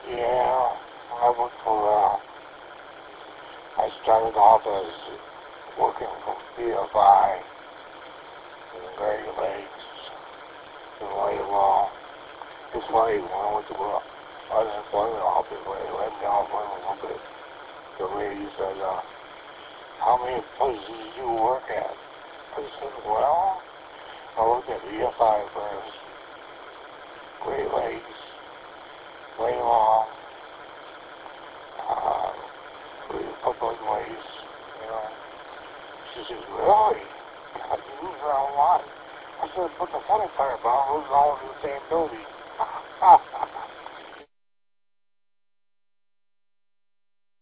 Yeah, I worked for, I started off as working for BFI in Great Lakes in Laylaw. It's funny, when I went to unemployment office, when they let me off a little bit, the lady said, how many places did you work at? I said, well, I worked at BFI first, Great Lakes, Laylaw, public ways, you know. She says, really? God, you moved around a lot. I said, but the funny part about it was all in the same building.